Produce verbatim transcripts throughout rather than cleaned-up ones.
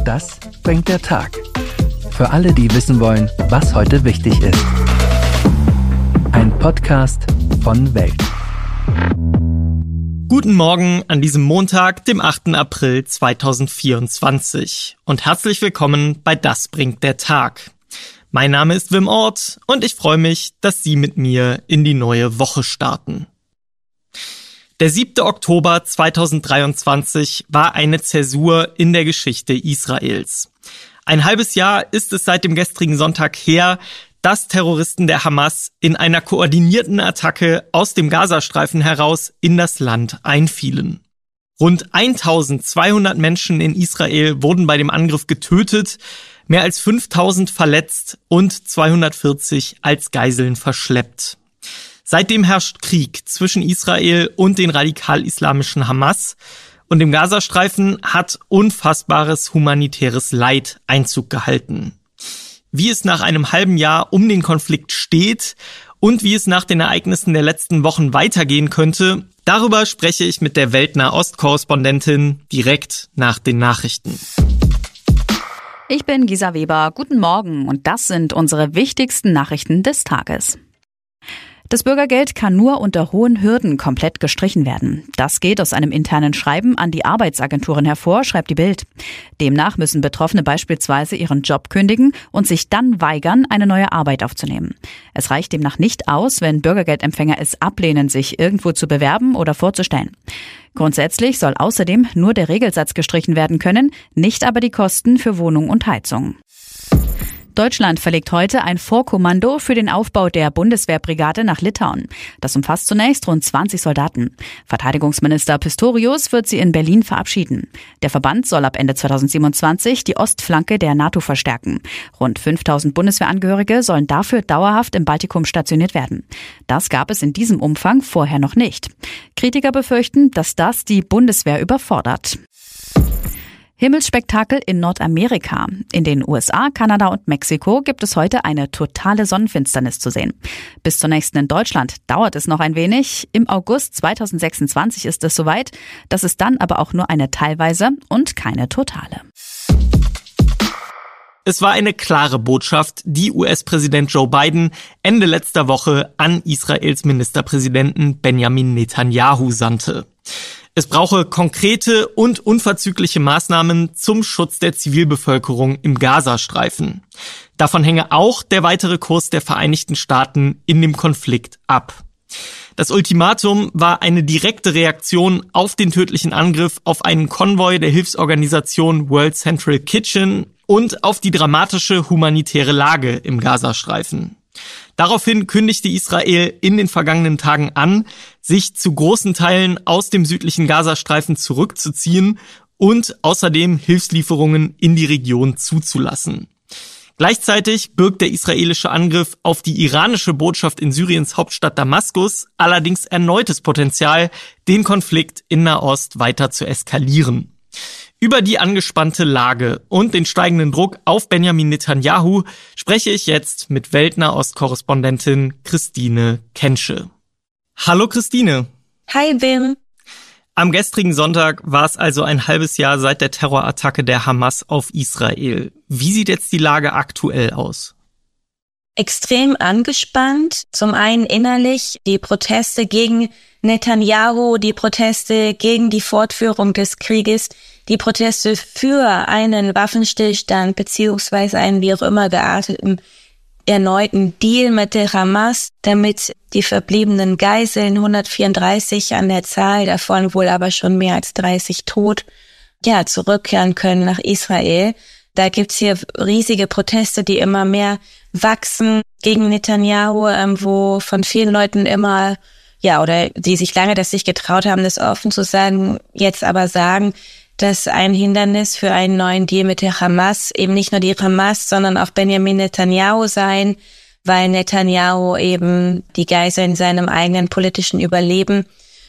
Das bringt der Tag. Für alle, die wissen wollen, was heute wichtig ist. Ein Podcast von Welt. Guten Morgen an diesem Montag, dem achten April zweitausendvierundzwanzig. Und herzlich willkommen bei Das bringt der Tag. Mein Name ist Wim Ort und ich freue mich, dass Sie mit mir in die neue Woche starten. Der siebte Oktober zweitausenddreiundzwanzig war eine Zäsur in der Geschichte Israels. Ein halbes Jahr ist es seit dem gestrigen Sonntag her, dass Terroristen der Hamas in einer koordinierten Attacke aus dem Gazastreifen heraus in das Land einfielen. Rund eintausendzweihundert Menschen in Israel wurden bei dem Angriff getötet, mehr als fünftausend verletzt und zweihundertvierzig als Geiseln verschleppt. Seitdem herrscht Krieg zwischen Israel und den radikal-islamischen Hamas und im Gazastreifen hat unfassbares humanitäres Leid Einzug gehalten. Wie es nach einem halben Jahr um den Konflikt steht und wie es nach den Ereignissen der letzten Wochen weitergehen könnte, darüber spreche ich mit der Welt-Nahost-Korrespondentin direkt nach den Nachrichten. Ich bin Gisa Weber. Guten Morgen und das sind unsere wichtigsten Nachrichten des Tages. Das Bürgergeld kann nur unter hohen Hürden komplett gestrichen werden. Das geht aus einem internen Schreiben an die Arbeitsagenturen hervor, schreibt die Bild. Demnach müssen Betroffene beispielsweise ihren Job kündigen und sich dann weigern, eine neue Arbeit aufzunehmen. Es reicht demnach nicht aus, wenn Bürgergeldempfänger es ablehnen, sich irgendwo zu bewerben oder vorzustellen. Grundsätzlich soll außerdem nur der Regelsatz gestrichen werden können, nicht aber die Kosten für Wohnung und Heizung. Deutschland verlegt heute ein Vorkommando für den Aufbau der Bundeswehrbrigade nach Litauen. Das umfasst zunächst rund zwanzig Soldaten. Verteidigungsminister Pistorius wird sie in Berlin verabschieden. Der Verband soll ab Ende zweitausendsiebenundzwanzig die Ostflanke der NATO verstärken. Rund fünftausend Bundeswehrangehörige sollen dafür dauerhaft im Baltikum stationiert werden. Das gab es in diesem Umfang vorher noch nicht. Kritiker befürchten, dass das die Bundeswehr überfordert. Himmelsspektakel in Nordamerika. In den U S A, Kanada und Mexiko gibt es heute eine totale Sonnenfinsternis zu sehen. Bis zur nächsten in Deutschland dauert es noch ein wenig. Im August zweitausendsechsundzwanzig ist es soweit. Das ist dann aber auch nur eine teilweise und keine totale. Es war eine klare Botschaft, die U S-Präsident Joe Biden Ende letzter Woche an Israels Ministerpräsidenten Benjamin Netanyahu sandte. Es brauche konkrete und unverzügliche Maßnahmen zum Schutz der Zivilbevölkerung im Gazastreifen. Davon hänge auch der weitere Kurs der Vereinigten Staaten in dem Konflikt ab. Das Ultimatum war eine direkte Reaktion auf den tödlichen Angriff auf einen Konvoi der Hilfsorganisation World Central Kitchen und auf die dramatische humanitäre Lage im Gazastreifen. Daraufhin kündigte Israel in den vergangenen Tagen an, sich zu großen Teilen aus dem südlichen Gazastreifen zurückzuziehen und außerdem Hilfslieferungen in die Region zuzulassen. Gleichzeitig birgt der israelische Angriff auf die iranische Botschaft in Syriens Hauptstadt Damaskus allerdings erneutes Potenzial, den Konflikt in Nahost weiter zu eskalieren. Über die angespannte Lage und den steigenden Druck auf Benjamin Netanyahu spreche ich jetzt mit Welt-Nahost-Korrespondentin Christine Kensche. Hallo Christine. Hi Wim. Am gestrigen Sonntag war es also ein halbes Jahr seit der Terrorattacke der Hamas auf Israel. Wie sieht jetzt die Lage aktuell aus? Extrem angespannt. Zum einen innerlich die Proteste gegen Netanyahu, die Proteste gegen die Fortführung des Krieges, die Proteste für einen Waffenstillstand beziehungsweise einen wie auch immer gearteten erneuten Deal mit der Hamas, damit die verbliebenen Geiseln, hundertvierunddreißig an der Zahl, davon wohl aber schon mehr als dreißig tot, ja, zurückkehren können nach Israel. Da gibt's hier riesige Proteste, die immer mehr wachsen gegen Netanyahu, ähm, wo von vielen Leuten immer, ja, oder die sich lange das nicht getraut haben, das offen zu sagen, jetzt aber sagen, dass ein Hindernis für einen neuen Deal mit der Hamas eben nicht nur die Hamas, sondern auch Benjamin Netanyahu sein, weil Netanyahu eben die Geiseln in seinem eigenen politischen Überleben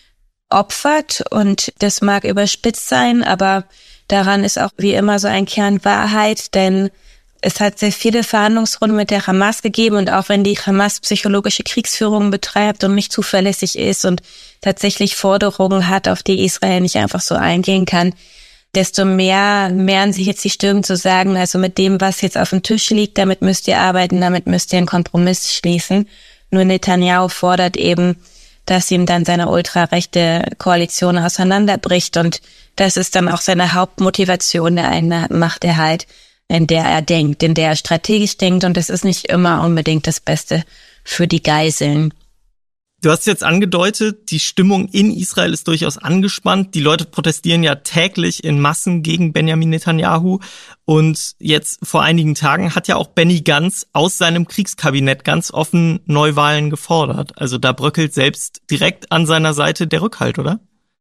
opfert. Und das mag überspitzt sein, aber daran ist auch wie immer so ein Kern Wahrheit, denn es hat sehr viele Verhandlungsrunden mit der Hamas gegeben und auch wenn die Hamas psychologische Kriegsführung betreibt und nicht zuverlässig ist und tatsächlich Forderungen hat, auf die Israel nicht einfach so eingehen kann, desto mehr mehren sich jetzt die Stimmen zu sagen, also mit dem, was jetzt auf dem Tisch liegt, damit müsst ihr arbeiten, damit müsst ihr einen Kompromiss schließen. Nur Netanyahu fordert eben, dass ihm dann seine ultrarechte Koalition auseinanderbricht, und das ist dann auch seine Hauptmotivation, der eine macht er halt, in der er denkt, in der er strategisch denkt, und das ist nicht immer unbedingt das Beste für die Geiseln. Du hast jetzt angedeutet, die Stimmung in Israel ist durchaus angespannt. Die Leute protestieren ja täglich in Massen gegen Benjamin Netanyahu. Und jetzt vor einigen Tagen hat ja auch Benny Gantz aus seinem Kriegskabinett ganz offen Neuwahlen gefordert. Also da bröckelt selbst direkt an seiner Seite der Rückhalt, oder?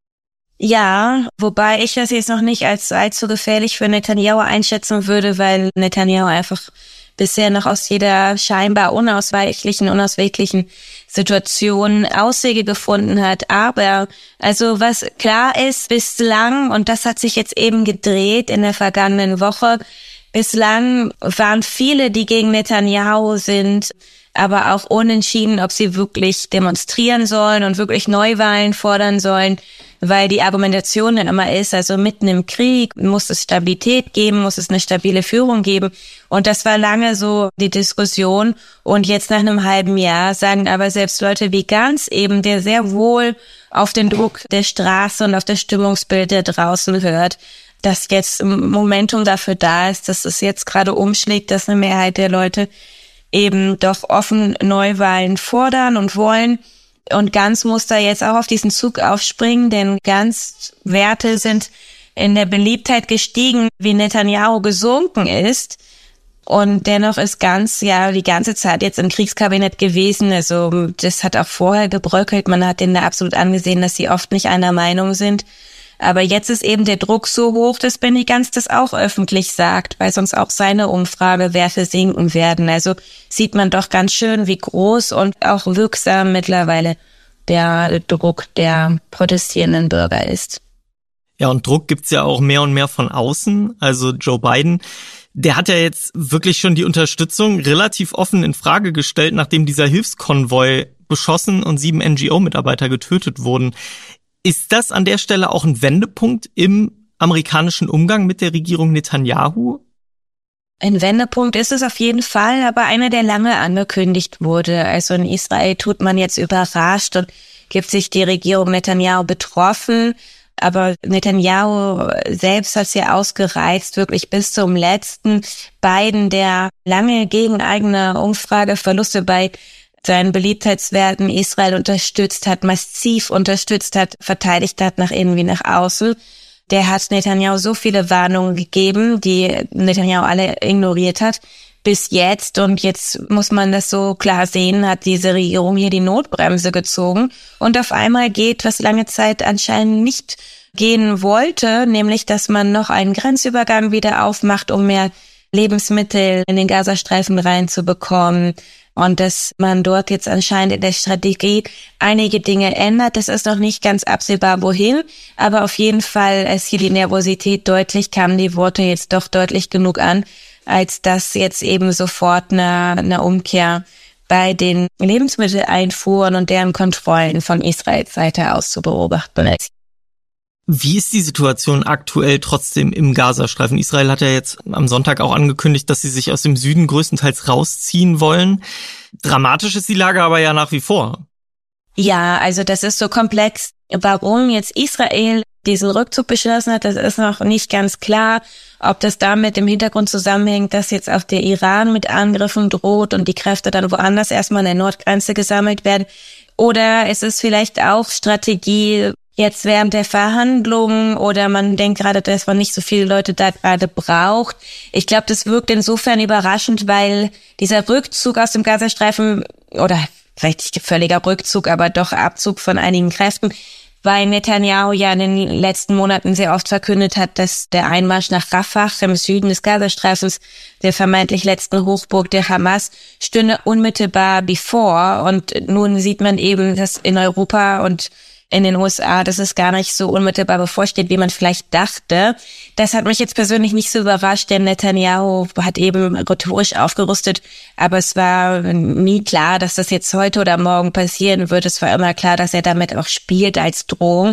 Ja, wobei ich das jetzt noch nicht als allzu gefährlich für Netanyahu einschätzen würde, weil Netanyahu einfach bisher noch aus jeder scheinbar unausweichlichen, unausweglichen Situation Auswege gefunden hat. Aber, also was klar ist, bislang, und das hat sich jetzt eben gedreht in der vergangenen Woche, bislang waren viele, die gegen Netanyahu sind, aber auch unentschieden, ob sie wirklich demonstrieren sollen und wirklich Neuwahlen fordern sollen, weil die Argumentation dann immer ist, also mitten im Krieg muss es Stabilität geben, muss es eine stabile Führung geben. Und das war lange so die Diskussion. Und jetzt nach einem halben Jahr sagen aber selbst Leute wie Gantz eben, der sehr wohl auf den Druck der Straße und auf das Stimmungsbild der draußen hört, dass jetzt ein Momentum dafür da ist, dass es jetzt gerade umschlägt, dass eine Mehrheit der Leute eben doch offen Neuwahlen fordern und wollen. Und Gantz muss da jetzt auch auf diesen Zug aufspringen, denn Gantz Werte sind in der Beliebtheit gestiegen, wie Netanyahu gesunken ist. Und dennoch ist Gantz ja die ganze Zeit jetzt im Kriegskabinett gewesen. Also das hat auch vorher gebröckelt. Man hat denen da absolut angesehen, dass sie oft nicht einer Meinung sind. Aber jetzt ist eben der Druck so hoch, dass Benny Gantz das auch öffentlich sagt, weil sonst auch seine Umfragewerte sinken werden. Also sieht man doch ganz schön, wie groß und auch wirksam mittlerweile der Druck der protestierenden Bürger ist. Ja, und Druck gibt's ja auch mehr und mehr von außen. Also Joe Biden, der hat ja jetzt wirklich schon die Unterstützung relativ offen in Frage gestellt, nachdem dieser Hilfskonvoi beschossen und sieben N G O-Mitarbeiter getötet wurden. Ist das an der Stelle auch ein Wendepunkt im amerikanischen Umgang mit der Regierung Netanyahu? Ein Wendepunkt ist es auf jeden Fall, aber einer, der lange angekündigt wurde. Also in Israel tut man jetzt überrascht und gibt sich die Regierung Netanyahu betroffen. Aber Netanyahu selbst hat es ja ausgereizt, wirklich bis zum letzten. Biden, der lange gegen eigene Umfrageverluste bei seinen Beliebtheitswerten Israel unterstützt hat, massiv unterstützt hat, verteidigt hat nach innen wie nach außen. Der hat Netanyahu so viele Warnungen gegeben, die Netanyahu alle ignoriert hat, bis jetzt. Und jetzt muss man das so klar sehen, hat diese Regierung hier die Notbremse gezogen. Und auf einmal geht, was lange Zeit anscheinend nicht gehen wollte, nämlich, dass man noch einen Grenzübergang wieder aufmacht, um mehr Lebensmittel in den Gazastreifen reinzubekommen. Und dass man dort jetzt anscheinend in der Strategie einige Dinge ändert. Das ist noch nicht ganz absehbar, wohin. Aber auf jeden Fall ist hier die Nervosität deutlich, kamen die Worte jetzt doch deutlich genug an, als dass jetzt eben sofort eine, eine Umkehr bei den Lebensmitteleinfuhren und deren Kontrollen von Israels Seite aus zu beobachten ist. Wie ist die Situation aktuell trotzdem im Gazastreifen? Israel hat ja jetzt am Sonntag auch angekündigt, dass sie sich aus dem Süden größtenteils rausziehen wollen. Dramatisch ist die Lage aber ja nach wie vor. Ja, also das ist so komplex. Warum jetzt Israel diesen Rückzug beschlossen hat, das ist noch nicht ganz klar. Ob das damit im Hintergrund zusammenhängt, dass jetzt auch der Iran mit Angriffen droht und die Kräfte dann woanders erstmal an der Nordgrenze gesammelt werden. Oder ist es vielleicht auch Strategie, jetzt während der Verhandlungen, oder man denkt gerade, dass man nicht so viele Leute da gerade braucht. Ich glaube, das wirkt insofern überraschend, weil dieser Rückzug aus dem Gazastreifen, oder vielleicht nicht völliger Rückzug, aber doch Abzug von einigen Kräften, weil Netanyahu ja in den letzten Monaten sehr oft verkündet hat, dass der Einmarsch nach Rafah im Süden des Gazastreifens, der vermeintlich letzten Hochburg der Hamas, stünde unmittelbar bevor. Und nun sieht man eben, dass in Europa und in den U S A, dass es gar nicht so unmittelbar bevorsteht, wie man vielleicht dachte. Das hat mich jetzt persönlich nicht so überrascht, denn Netanyahu hat eben rhetorisch aufgerüstet, aber es war nie klar, dass das jetzt heute oder morgen passieren wird. Es war immer klar, dass er damit auch spielt als Drohung.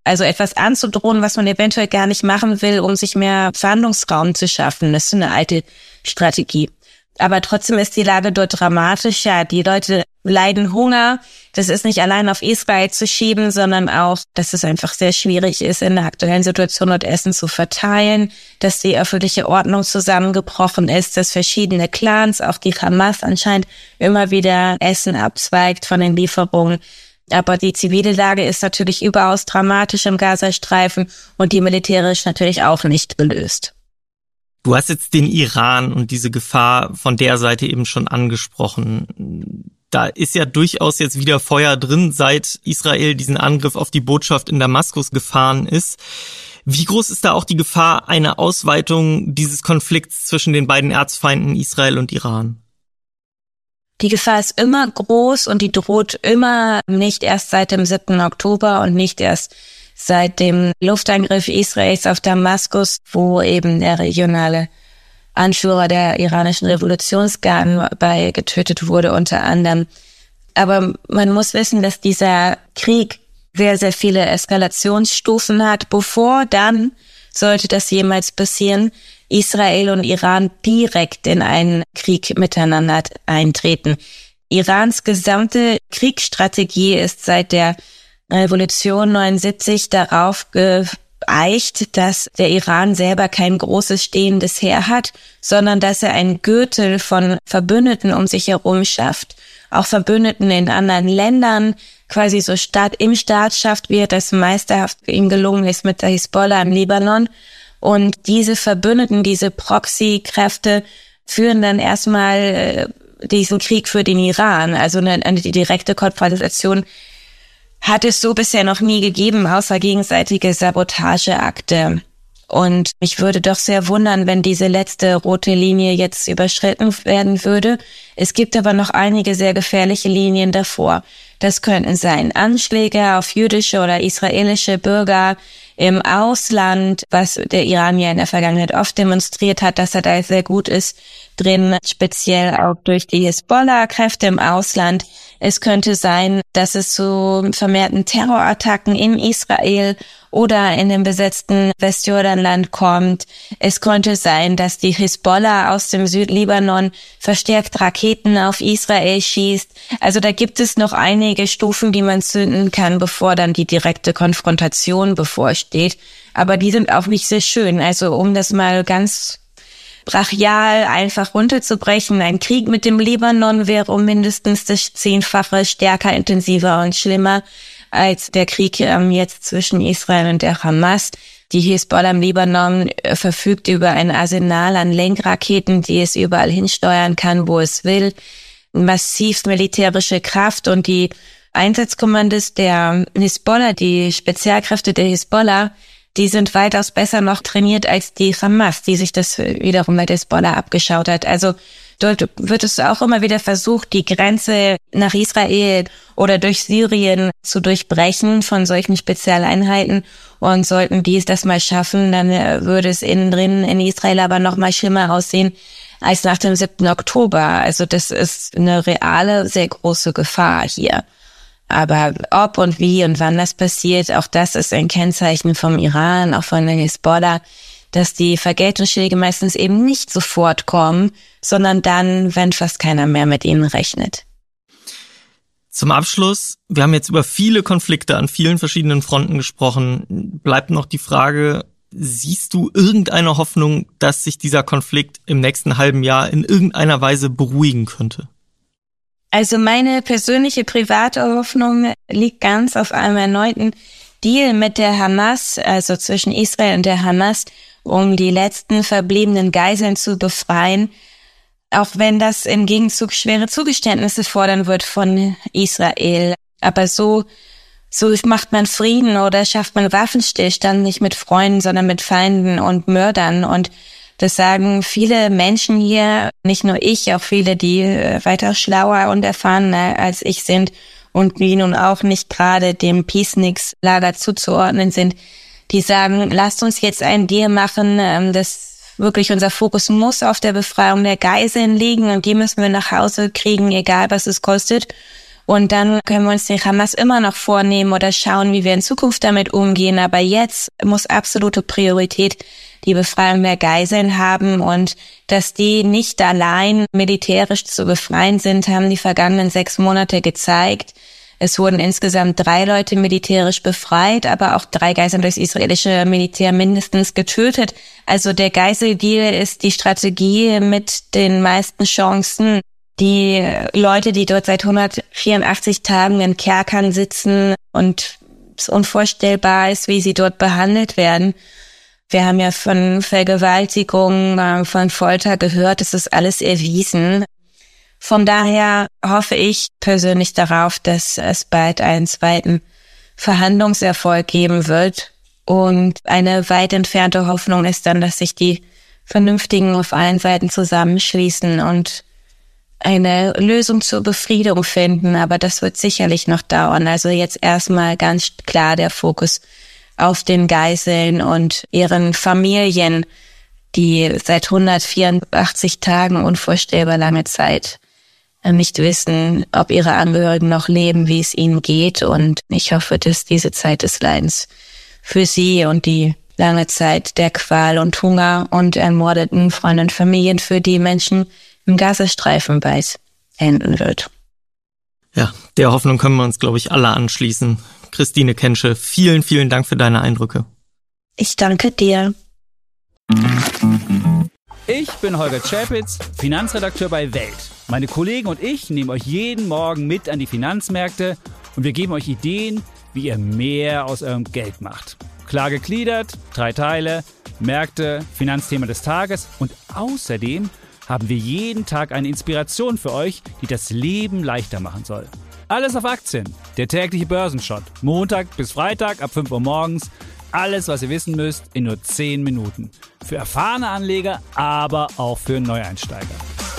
Also etwas anzudrohen, was man eventuell gar nicht machen will, um sich mehr Verhandlungsraum zu schaffen. Das ist eine alte Strategie. Aber trotzdem ist die Lage dort dramatischer. Die Leute leiden Hunger. Das ist nicht allein auf Israel zu schieben, sondern auch, dass es einfach sehr schwierig ist, in der aktuellen Situation dort Essen zu verteilen, dass die öffentliche Ordnung zusammengebrochen ist, dass verschiedene Clans, auch die Hamas anscheinend immer wieder Essen abzweigt von den Lieferungen. Aber die zivile Lage ist natürlich überaus dramatisch im Gazastreifen und die militärisch natürlich auch nicht gelöst. Du hast jetzt den Iran und diese Gefahr von der Seite eben schon angesprochen. Da ist ja durchaus jetzt wieder Feuer drin, seit Israel diesen Angriff auf die Botschaft in Damaskus gefahren ist. Wie groß ist da auch die Gefahr einer Ausweitung dieses Konflikts zwischen den beiden Erzfeinden Israel und Iran? Die Gefahr ist immer groß und die droht immer, nicht erst seit dem siebten Oktober und nicht erst seit dem Luftangriff Israels auf Damaskus, wo eben der regionale Anführer der iranischen Revolutionsgarden bei getötet wurde unter anderem. Aber man muss wissen, dass dieser Krieg sehr, sehr viele Eskalationsstufen hat, bevor dann, sollte das jemals passieren, Israel und Iran direkt in einen Krieg miteinander eintreten. Irans gesamte Kriegsstrategie ist seit der Revolution neunundsiebzig darauf geeicht, dass der Iran selber kein großes stehendes Heer hat, sondern dass er einen Gürtel von Verbündeten um sich herum schafft. Auch Verbündeten in anderen Ländern, quasi so Staat im Staat schafft, wie das meisterhaft für ihn gelungen ist mit der Hisbollah im Libanon. Und diese Verbündeten, diese Proxy-Kräfte führen dann erstmal äh, diesen Krieg für den Iran, also eine, eine direkte Konfrontation hat es so bisher noch nie gegeben, außer gegenseitige Sabotageakte. Und mich würde doch sehr wundern, wenn diese letzte rote Linie jetzt überschritten werden würde. Es gibt aber noch einige sehr gefährliche Linien davor. Das könnten sein Anschläge auf jüdische oder israelische Bürger im Ausland, was der Iran ja in der Vergangenheit oft demonstriert hat, dass er da sehr gut ist drin, speziell auch durch die Hisbollah-Kräfte im Ausland. Es könnte sein, dass es zu vermehrten Terrorattacken in Israel oder in dem besetzten Westjordanland kommt. Es könnte sein, dass die Hisbollah aus dem Südlibanon verstärkt Raketen auf Israel schießt. Also da gibt es noch einige Stufen, die man zünden kann, bevor dann die direkte Konfrontation bevorsteht. Aber die sind auch nicht sehr schön. Also um das mal ganz brachial einfach runterzubrechen, ein Krieg mit dem Libanon wäre um mindestens das Zehnfache stärker, intensiver und schlimmer als der Krieg ähm, jetzt zwischen Israel und der Hamas. Die Hisbollah im Libanon äh, verfügt über ein Arsenal an Lenkraketen, die es überall hinsteuern kann, wo es will. Massiv militärische Kraft und die Einsatzkommandos der Hisbollah, die Spezialkräfte der Hisbollah, die sind weitaus besser noch trainiert als die Hamas, die sich das wiederum bei der Hisbollah abgeschaut hat. Also dort wird es auch immer wieder versucht, die Grenze nach Israel oder durch Syrien zu durchbrechen von solchen Spezialeinheiten. Und sollten die es das mal schaffen, dann würde es innen drin in Israel aber noch mal schlimmer aussehen als nach dem siebten Oktober. Also das ist eine reale, sehr große Gefahr hier. Aber ob und wie und wann das passiert, auch das ist ein Kennzeichen vom Iran, auch von der Hisbollah, dass die Vergeltungsschläge meistens eben nicht sofort kommen, sondern dann, wenn fast keiner mehr mit ihnen rechnet. Zum Abschluss, wir haben jetzt über viele Konflikte an vielen verschiedenen Fronten gesprochen. Bleibt noch die Frage, siehst du irgendeine Hoffnung, dass sich dieser Konflikt im nächsten halben Jahr in irgendeiner Weise beruhigen könnte? Also meine persönliche private Hoffnung liegt ganz auf einem erneuten Deal mit der Hamas, also zwischen Israel und der Hamas, um die letzten verbliebenen Geiseln zu befreien, auch wenn das im Gegenzug schwere Zugeständnisse fordern wird von Israel. Aber so, so macht man Frieden oder schafft man Waffenstillstand nicht mit Freunden, sondern mit Feinden und Mördern. Und das sagen viele Menschen hier, nicht nur ich, auch viele, die weiter schlauer und erfahrener als ich sind und die nun auch nicht gerade dem Peacenix-Lager zuzuordnen sind, die sagen, lasst uns jetzt einen Deal machen, das wirklich unser Fokus muss auf der Befreiung der Geiseln liegen und die müssen wir nach Hause kriegen, egal was es kostet. Und dann können wir uns den Hamas immer noch vornehmen oder schauen, wie wir in Zukunft damit umgehen. Aber jetzt muss absolute Priorität die Befreiung der Geiseln haben. Und dass die nicht allein militärisch zu befreien sind, haben die vergangenen sechs Monate gezeigt. Es wurden insgesamt drei Leute militärisch befreit, aber auch drei Geiseln durchs israelische Militär mindestens getötet. Also der Geiseldeal ist die Strategie mit den meisten Chancen. Die Leute, die dort seit hundertvierundachtzig Tagen in Kerkern sitzen und es unvorstellbar ist, wie sie dort behandelt werden. Wir haben ja von Vergewaltigung, von Folter gehört, es ist alles erwiesen. Von daher hoffe ich persönlich darauf, dass es bald einen zweiten Verhandlungserfolg geben wird. Und eine weit entfernte Hoffnung ist dann, dass sich die Vernünftigen auf allen Seiten zusammenschließen und eine Lösung zur Befriedung finden. Aber das wird sicherlich noch dauern. Also jetzt erstmal ganz klar der Fokus auf den Geiseln und ihren Familien, die seit hundertvierundachtzig Tagen, unvorstellbar lange Zeit, nicht wissen, ob ihre Angehörigen noch leben, wie es ihnen geht. Und ich hoffe, dass diese Zeit des Leidens für sie und die lange Zeit der Qual und Hunger und ermordeten Freunde und Familien für die Menschen im Gazastreifen bald enden wird. Ja, der Hoffnung können wir uns, glaube ich, alle anschließen. Christine Kensche, vielen, vielen Dank für deine Eindrücke. Ich danke dir. Ich bin Holger Czapitz, Finanzredakteur bei Welt. Meine Kollegen und ich nehmen euch jeden Morgen mit an die Finanzmärkte und wir geben euch Ideen, wie ihr mehr aus eurem Geld macht. Klar gegliedert, drei Teile, Märkte, Finanzthema des Tages und außerdem haben wir jeden Tag eine Inspiration für euch, die das Leben leichter machen soll. Alles auf Aktien, der tägliche Börsenshot, Montag bis Freitag ab fünf Uhr morgens. Alles, was ihr wissen müsst, in nur zehn Minuten. Für erfahrene Anleger, aber auch für Neueinsteiger.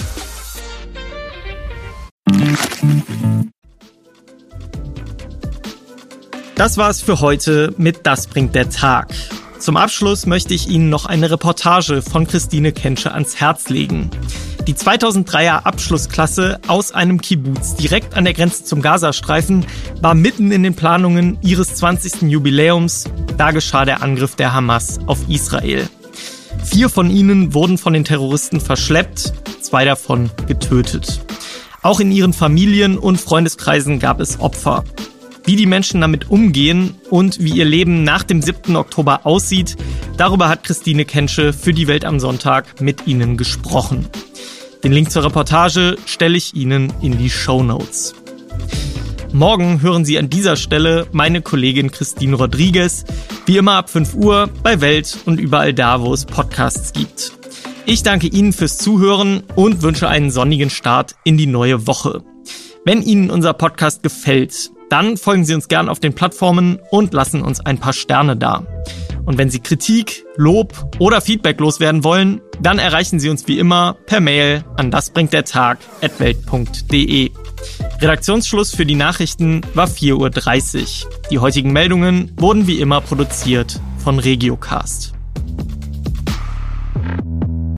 Das war's für heute mit Das bringt der Tag. Zum Abschluss möchte ich Ihnen noch eine Reportage von Christine Kensche ans Herz legen. Die zweitausenddreier Abschlussklasse aus einem Kibbuz direkt an der Grenze zum Gazastreifen war mitten in den Planungen ihres zwanzigsten Jubiläums. Da geschah der Angriff der Hamas auf Israel. Vier von ihnen wurden von den Terroristen verschleppt, zwei davon getötet. Auch in ihren Familien und Freundeskreisen gab es Opfer. Wie die Menschen damit umgehen und wie ihr Leben nach dem siebten Oktober aussieht, darüber hat Christine Kensche für die Welt am Sonntag mit Ihnen gesprochen. Den Link zur Reportage stelle ich Ihnen in die Shownotes. Morgen hören Sie an dieser Stelle meine Kollegin Christine Rodriguez, wie immer ab fünf Uhr bei Welt und überall da, wo es Podcasts gibt. Ich danke Ihnen fürs Zuhören und wünsche einen sonnigen Start in die neue Woche. Wenn Ihnen unser Podcast gefällt, dann folgen Sie uns gern auf den Plattformen und lassen uns ein paar Sterne da. Und wenn Sie Kritik, Lob oder Feedback loswerden wollen, dann erreichen Sie uns wie immer per Mail an dasbringtdertag at welt punkt de. Redaktionsschluss für die Nachrichten war vier Uhr dreißig. Die heutigen Meldungen wurden wie immer produziert von Regiocast.